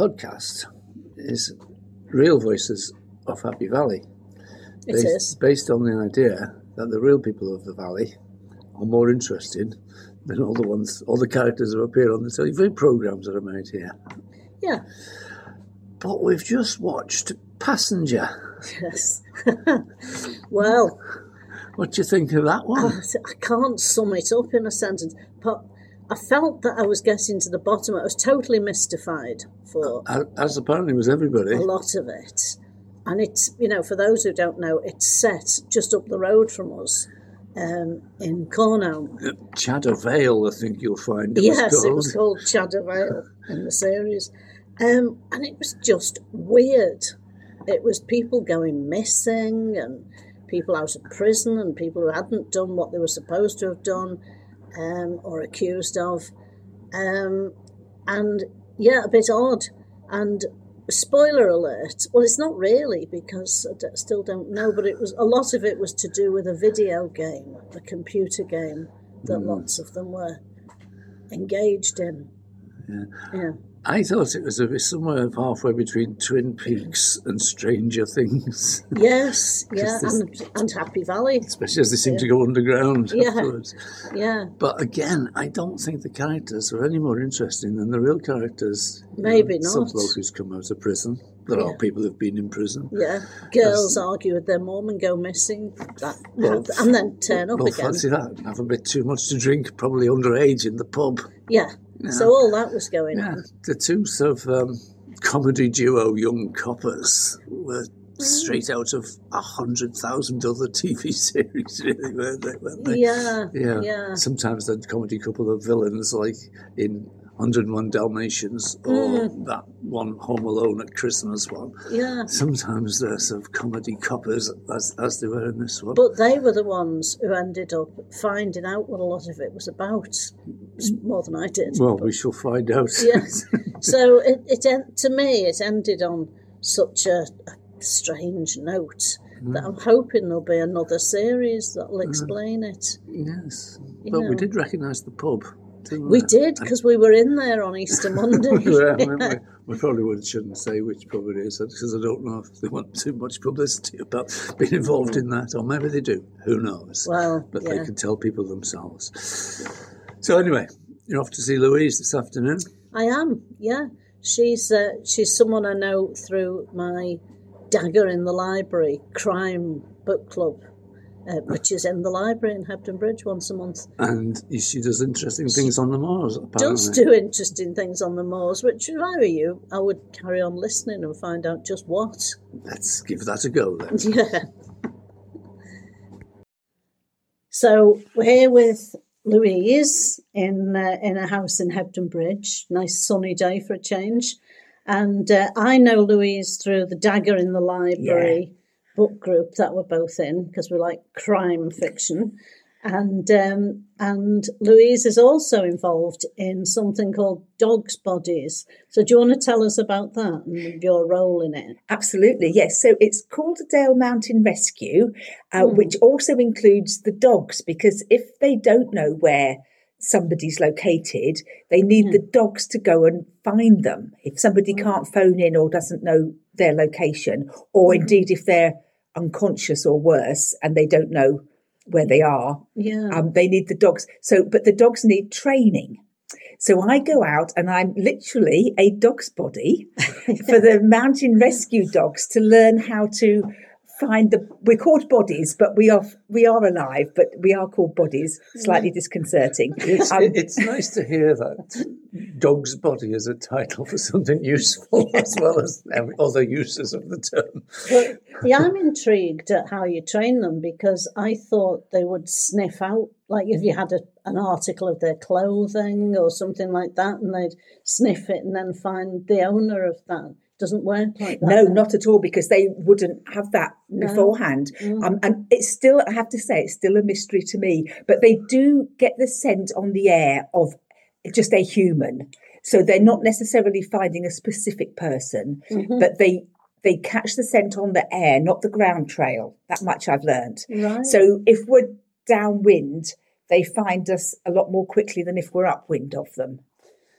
podcast is Real Voices of Happy Valley. It is. Based on the idea that the real people of the valley are more interesting than all the characters that appear on the TV programmes that are made here. Yeah. But we've just watched Passenger. Yes. Well, what do you think of that one? I can't sum it up in a sentence, but I felt that I was getting to the bottom. I was totally mystified for as apparently was everybody. A lot of it. And it's, for those who don't know, it's set just up the road from us in Cornholm. Chadder Vale, I think you'll find it was called. It was called Chadder Vale in the series. And it was just weird. It was people going missing and people out of prison and people who hadn't done what they were supposed to have done or accused of. And, a bit odd. And spoiler alert, well, it's not really because I still don't know, but a lot of it was to do with a video game, a computer game that lots of them were engaged in. Yeah. I thought it was somewhere halfway between Twin Peaks and Stranger Things. Yes, and Happy Valley. Especially as they seem to go underground afterwards. Yeah. But again, I don't think the characters are any more interesting than the real characters. Maybe not. Some bloke who's come out of prison. There are people who've been in prison. Yeah. Girls argue with their mum and go missing. And then turn up again. Fancy that. Have a bit too much to drink, probably underage in the pub. Yeah. So all that was going on. The two sort of comedy duo Young Coppers were straight out of 100,000 other TV series, really, weren't they? Yeah. Sometimes the comedy couple of villains, like in 101 Dalmatians or that one Home Alone at Christmas one. Yeah. Sometimes they're sort of comedy coppers as they were in this one. But they were the ones who ended up finding out what a lot of it was about, more than I did. Well, we shall find out. Yes. So it to me, it ended on such a strange note that I'm hoping there'll be another series that'll explain it. Yes. But we did recognise the pub. We did, because we were in there on Easter Monday. We probably shouldn't say which pub it is, because I don't know if they want too much publicity about being involved in that, or maybe they do. Who knows? Well, but they can tell people themselves. So anyway, you're off to see Louise this afternoon? I am, yeah. She's someone I know through my Dagger in the Library crime book club. Which is in the library in Hebden Bridge once a month. And she does interesting things on the moors, apparently. Does do interesting things on the moors, which, if I were you, I would carry on listening and find out just what. Let's give that a go, then. Yeah. So we're here with Louise in a house in Hebden Bridge. Nice sunny day for a change. And I know Louise through the Dagger in the Library book group that we're both in, because we like crime fiction, and Louise is also involved in something called Dogs' Bodies. So do you want to tell us about that and your role in it? Absolutely, yes. So it's called a Dale Mountain Rescue, which also includes the dogs, because if they don't know where somebody's located, they need the dogs to go and find them. If somebody can't phone in or doesn't know their location, or indeed if they're unconscious or worse and they don't know where they are, they need the dogs. So, but the dogs need training. So I go out and I'm literally a dog's body for the mountain rescue dogs to learn how to find we're called bodies, but we are alive, but we are called bodies. Slightly disconcerting. It's nice to hear that dog's body is a title for something useful as well as other uses of the term. Well, I'm intrigued at how you train them, because I thought they would sniff out, like if you had an article of their clothing or something like that, and they'd sniff it and then find the owner of that. Doesn't work like that. No, not at all, because they wouldn't have that beforehand. And it's still, I have to say, it's still a mystery to me. But they do get the scent on the air of just a human. So they're not necessarily finding a specific person, but they catch the scent on the air, not the ground trail. That much I've learned. Right. So if we're downwind, they find us a lot more quickly than if we're upwind of them.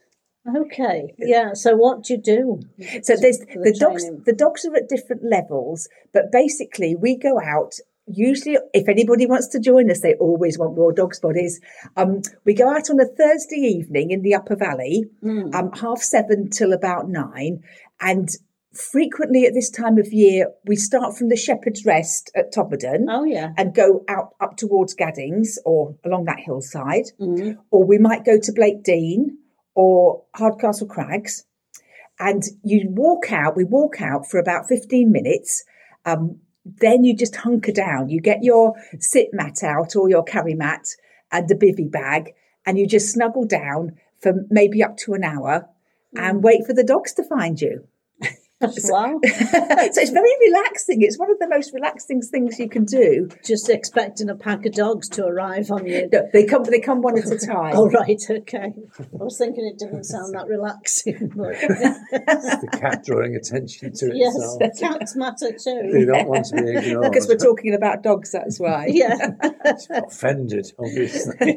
Okay. Yeah. So what do you do? So there's for the dogs. training? The dogs are at different levels, but basically we go out. Usually, if anybody wants to join us, they always want more dogs bodies. We go out on a Thursday evening in the Upper Valley, 7:30 till about 9, and frequently at this time of year we start from the Shepherd's Rest at Tobberden. Oh yeah. And go out up towards Gaddings or along that hillside, or we might go to Blake Dean or Hardcastle Crags, and we walk out for about 15 minutes. Then you just hunker down. You get your sit mat out or your carry mat and the bivvy bag, and you just snuggle down for maybe up to an hour and wait for the dogs to find you. Wow. So it's very relaxing. It's one of the most relaxing things you can do. Just expecting a pack of dogs to arrive on you. No, they come one at a time. Oh, right. Okay. I was thinking it didn't sound that relaxing. But It's the cat drawing attention to yes, itself. cats matter You too. don't want to be ignored. Because we're talking about dogs, that's why. Yeah. Offended, obviously.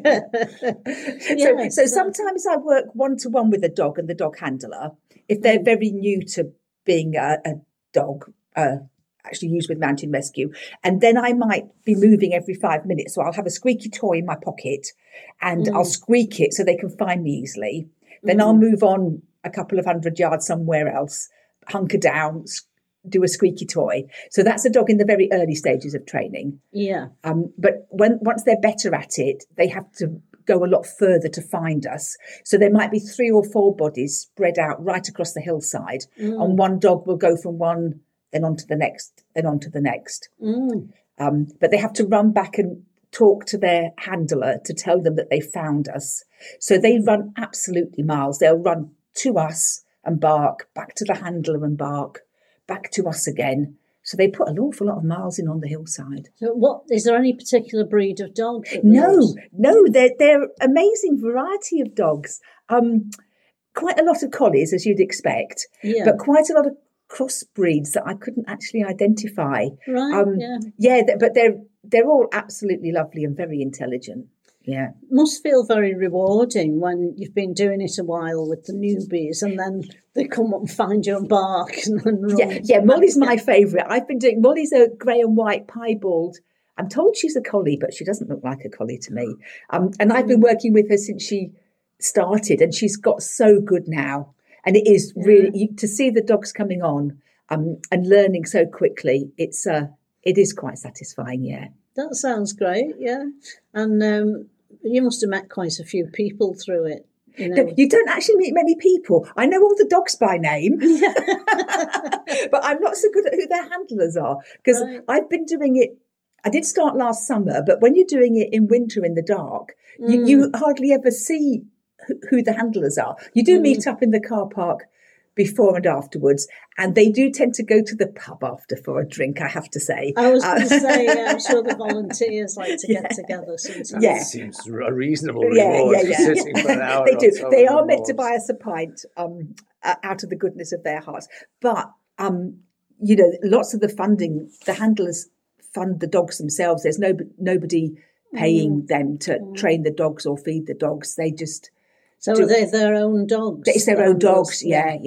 Yes. So sometimes I work one-to-one with a dog and the dog handler if they're very new to being a dog actually used with Mountain Rescue. And then I might be moving every 5 minutes. So I'll have a squeaky toy in my pocket and I'll squeak it so they can find me easily. Then I'll move on a couple of 100 yards somewhere else, hunker down, do a squeaky toy. So that's a dog in the very early stages of training. Yeah. But once they're better at it, they have to go a lot further to find us. So there might be 3 or 4 bodies spread out right across the hillside, and one dog will go from one, then on to the next, then on to the next. But they have to run back and talk to their handler to tell them that they found us. So they run absolutely miles. They'll run to us and bark, back to the handler and bark, back to us again. So they put an awful lot of miles in on the hillside. So what is there any particular breed of dog? No, they're amazing variety of dogs. Quite a lot of collies, as you'd expect, but quite a lot of crossbreeds that I couldn't actually identify. Right. But they're all absolutely lovely and very intelligent. Yeah, must feel very rewarding when you've been doing it a while with the newbies, and then they come up and find you and bark and run. Yeah. Molly's my favourite. I've been doing. Molly's a grey and white piebald. I'm told she's a collie, but she doesn't look like a collie to me. And I've been working with her since she started, and she's got so good now. And it is really to see the dogs coming on and learning so quickly. It is quite satisfying. Yeah, that sounds great. Yeah, and you must have met quite a few people through it. You know. You don't actually meet many people. I know all the dogs by name, but I'm not so good at who their handlers are because I've been doing it. I did start last summer, but when you're doing it in winter in the dark, you hardly ever see who the handlers are. You do meet up in the car park before and afterwards, and they do tend to go to the pub after for a drink, I have to say. I was going to say, I'm sure the volunteers like to get together sometimes. Yeah. It seems a reasonable reward for sitting for an hour. They do. So They are meant to buy us a pint out of the goodness of their hearts. But, lots of the funding, the handlers fund the dogs themselves. There's nobody paying them to train the dogs or feed the dogs. They just... So are they their own dogs? It's their own dogs, yeah.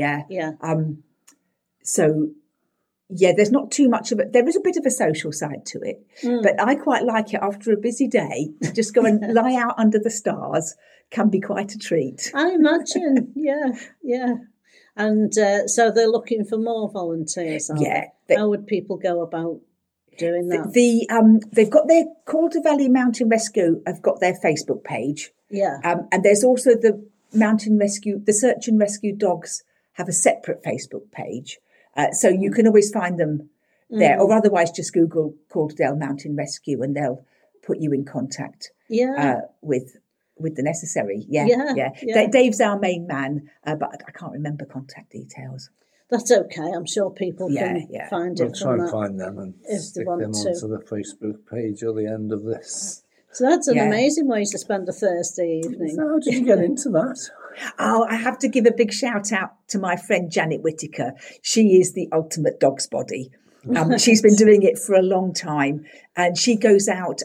There's not too much of it. There is a bit of a social side to it, but I quite like it after a busy day. To just go and lie out under the stars can be quite a treat. I imagine, yeah. And so they're looking for more volunteers. How would people go about doing that? They've got their Calder Valley Mountain Rescue. Have got their Facebook page. Yeah. And there's also the Mountain Rescue, the Search and Rescue Dogs have a separate Facebook page. So you can always find them there, or otherwise just Google Calderdale Mountain Rescue and they'll put you in contact with the necessary. Yeah. Dave's our main man, but I can't remember contact details. That's okay. I'm sure people can find it. We'll try and find them and stick them onto the Facebook page at the end of this. So that's an amazing way to spend a Thursday evening. So how did you get into that? Oh, I have to give a big shout out to my friend Janet Whittaker. She is the ultimate dog's body. She's been doing it for a long time, and she goes out.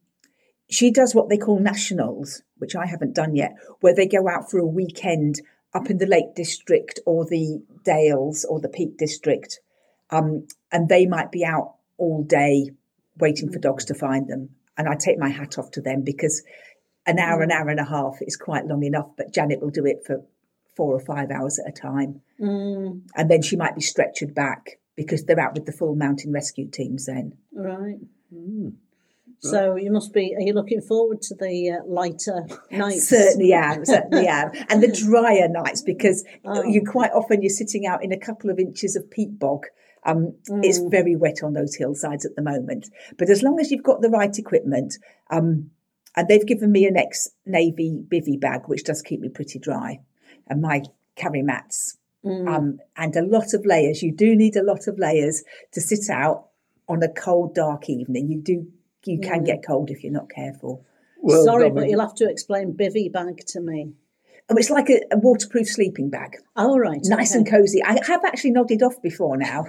She does what they call nationals, which I haven't done yet, where they go out for a weekend up in the Lake District or the Dales or the Peak District, and they might be out all day waiting for dogs to find them. And I take my hat off to them, because an hour and a half is quite long enough, but Janet will do it for 4 or 5 hours at a time. And then she might be stretchered back because they're out with the full mountain rescue teams then. Right. So you must be, are you looking forward to the lighter nights? Certainly am. And the drier nights, because you quite often you're sitting out in a couple of inches of peat bog. It's very wet on those hillsides at the moment. But as long as you've got the right equipment, and they've given me an ex-Navy bivvy bag, which does keep me pretty dry, and my carry mats, and a lot of layers. You do need a lot of layers to sit out on a cold, dark evening. You can get cold if you're not careful. Well, sorry, but you'll have to explain bivvy bag to me. Oh, it's like a waterproof sleeping bag. Oh, right. Nice and cosy. I have actually nodded off before now.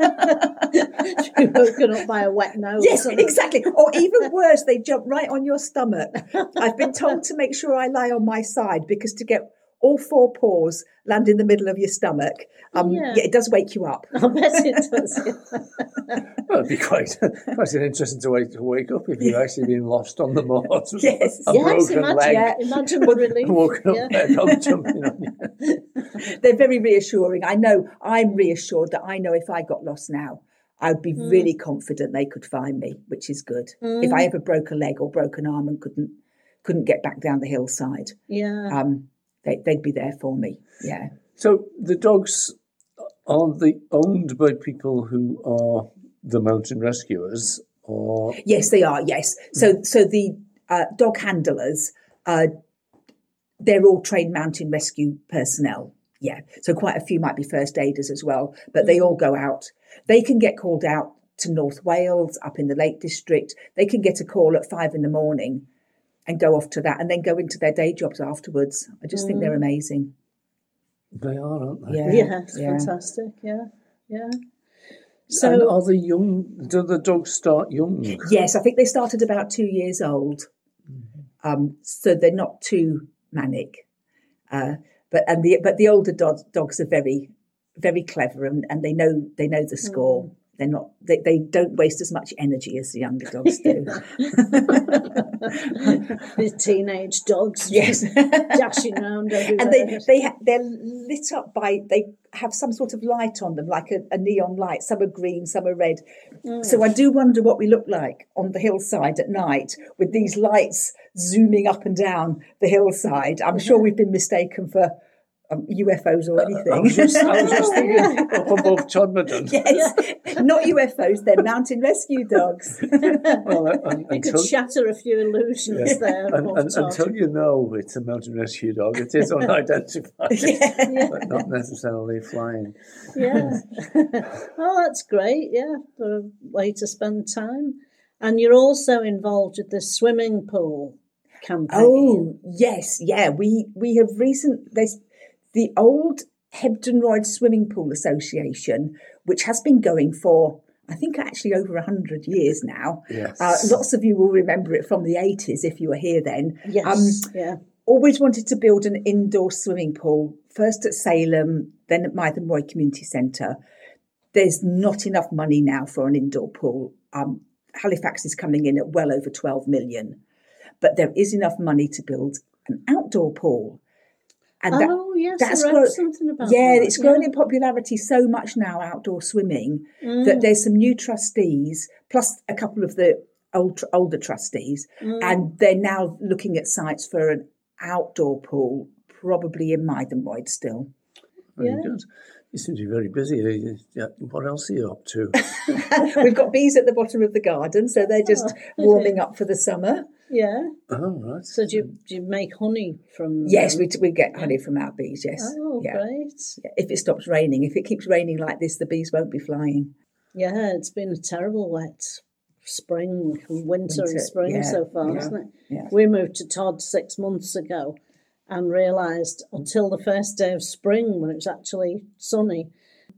You're woken up by a wet nose. Yes, exactly. Or even worse, they jump right on your stomach. I've been told to make sure I lie on my side, because to get all 4 paws land in the middle of your stomach, it does wake you up. I bet it does. Well, it'd be quite interesting to wake up if you've actually been lost on the moors. Yes. A broken leg. Yeah, imagine the relief. Woken up there, dog jumping on you. They're very reassuring. I know I'm reassured that I know if I got lost now, I'd be really confident they could find me, which is good. If I ever broke a leg or broke an arm and couldn't get back down the hillside, they'd be there for me. Yeah. So the dogs, are they owned by people who are the mountain rescuers, or? Yes, they are. Yes. So the dog handlers, they're all trained mountain rescue personnel. Yeah. So quite a few might be first aiders as well, but they all go out. They can get called out to North Wales, up in the Lake District. They can get a call at 5 a.m. and go off to that, and then go into their day jobs afterwards. I just think they're amazing. They are, aren't they? Yeah, it's fantastic. Yeah. So, and are they young? Do the dogs start young? Yes, I think they started about 2 years old. So they're not too manic. But the older dogs are very, very clever, and they know the score. They're not. They don't waste as much energy as the younger dogs do. These teenage dogs, yes, dashing around everywhere. And they're lit up by, they have some sort of light on them, like a neon light. Some are green, some are red. So I do wonder what we look like on the hillside at night with these lights zooming up and down the hillside. I'm sure we've been mistaken for UFOs or anything. I was just thinking up above Todmorden. Yes, not UFOs, they're mountain rescue dogs. Well, you could shatter a few illusions there. Until you know it's a mountain rescue dog, it is unidentified, but not necessarily flying. Yeah. Oh, that's great. Yeah, for a way to spend time. And you're also involved with the swimming pool campaign. Oh, yes. Yeah, we have there's the old Hebden Royd Swimming Pool Association, which has been going for, I think, actually over 100 years now. Yes. Lots of you will remember it from the 80s if you were here then. Yes, Always wanted to build an indoor swimming pool, first at Salem, then at Mythe and Roy Community Centre. There's not enough money now for an indoor pool. Halifax is coming in at well over 12 million. But there is enough money to build an outdoor pool. And that's I read something about that. It's grown in popularity so much now, outdoor swimming, that there's some new trustees, plus a couple of the older trustees, and they're now looking at sites for an outdoor pool, probably in Mythe and Royd still. Very good. You seem to be very busy. What else are you up to? We've got bees at the bottom of the garden, so they're just warming up for the summer. Yeah. Oh, right. So do you make honey from? Yes, we get honey from our bees. Yes. Oh, great. Yeah. If it stops raining, if it keeps raining like this, the bees won't be flying. Yeah, it's been a terrible wet spring, winter and spring so far, hasn't it? Yeah. We moved to Todd 6 months ago, and realised until the first day of spring, when it was actually sunny,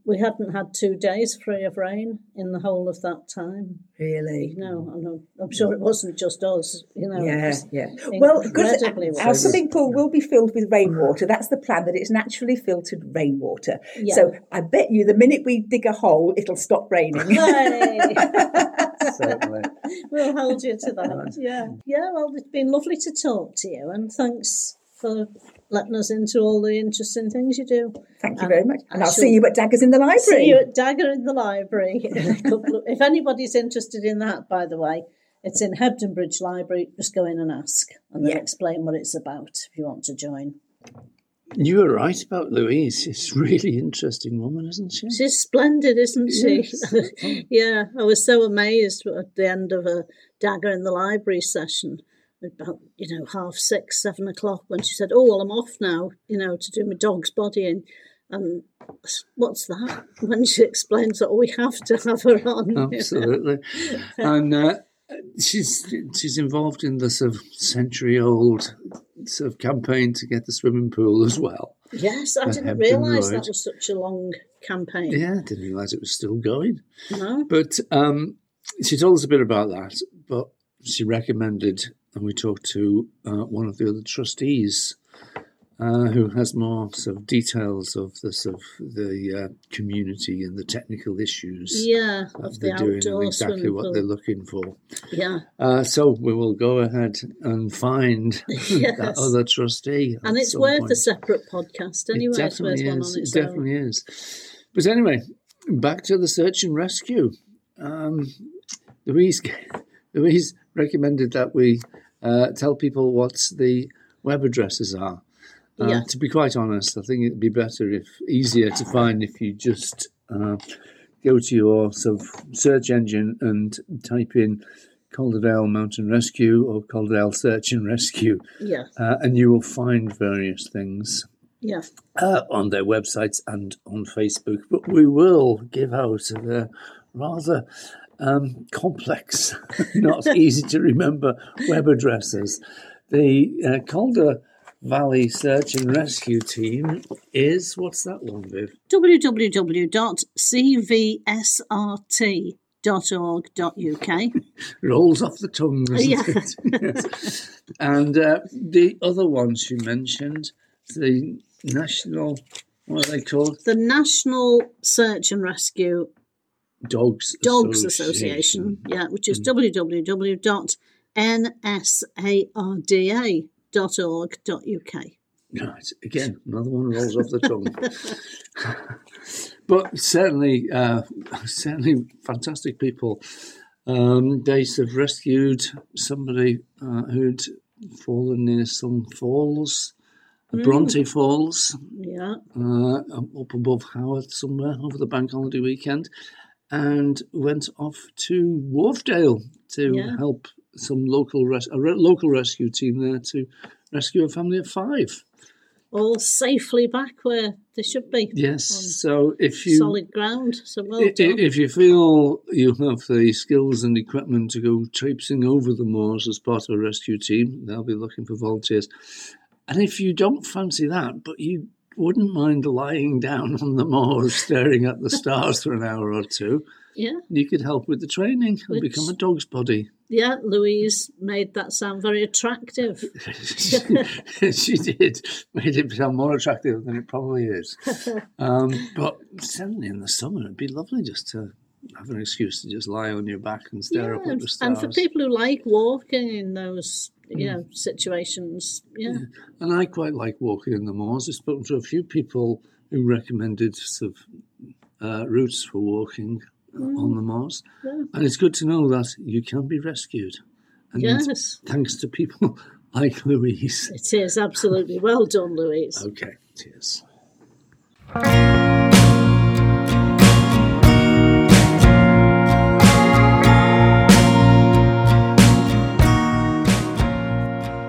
we hadn't had 2 days free of rain in the whole of that time. Really? No, I'm sure it wasn't just us. Yeah. Well, good. Our swimming pool will be filled with rainwater. That's the plan, that it's naturally filtered rainwater. Yeah. So I bet you the minute we dig a hole, it'll stop raining. Certainly. We'll hold you to that. Yeah, well, it's been lovely to talk to you, and thanks for letting us into all the interesting things you do. Thank you very much. And I'll see you at Daggers in the Library. See you at Dagger in the Library. If anybody's interested in that, by the way, it's in Hebden Bridge Library. Just go in and ask, and they'll explain what it's about if you want to join. You were right about Louise. She's a really interesting woman, isn't she? She's splendid, isn't she? Yes. Yeah, I was so amazed at the end of a Dagger in the Library session, about 6:30, 7 o'clock, when she said, "Oh, well, I'm off now, to do my dog's body." And what's that? When she explains that, we have to have her on. Absolutely. And she's involved in the sort of century-old sort of campaign to get the swimming pool as well. Yes, I didn't realise that was such a long campaign. Yeah, I didn't realise it was still going. No. But she told us a bit about that, but she recommended, and we talked to one of the other trustees who has more sort of details of the community and the technical issues. Yeah, of they're doing and exactly what they're looking for. Yeah. So we will go ahead and find that other trustee. And it's worth a separate podcast anyway. It definitely is. It definitely is. But anyway, back to the search and rescue. Louise recommended that we tell people what the web addresses are. To be quite honest, I think it'd be easier to find if you just go to your sort of search engine and type in Calderdale Mountain Rescue or Calderdale Search and Rescue. Yeah. And you will find various things. Yeah. On their websites and on Facebook. But we will give out their rather complex, not easy to remember web addresses. The Calder Valley Search and Rescue Team is, what's that one, Viv? www.cvsrt.org.uk. Rolls off the tongue, doesn't it? Yes. And the other one she mentioned, the National, what are they called? The National Search and Rescue Dogs Association, which is www.nsarda.org.uk. Right, again, another one rolls off the tongue. But certainly fantastic people. They have rescued somebody who'd fallen near some falls, Bronte Falls, up above Howard somewhere over the bank holiday weekend, and went off to Wharfdale to help some local rescue team there to rescue a family of 5. All safely back where they should be. Yes, so if you... Solid ground, so well done. If you feel you have the skills and equipment to go traipsing over the moors as part of a rescue team, they'll be looking for volunteers. And if you don't fancy that, but you wouldn't mind lying down on the moors staring at the stars for an hour or two, you could help with the training and become a dog's body. Yeah, Louise made that sound very attractive. She did. Made it sound more attractive than it probably is. But certainly in the summer, it'd be lovely just to have an excuse to just lie on your back and stare up at the stars. And for people who like walking in those situations, And I quite like walking in the moors. I've spoken to a few people who recommended sort of routes for walking on the moors. Yeah. And it's good to know that you can be rescued. And thanks to people like Louise. It is, absolutely. Well done, Louise. Okay, cheers.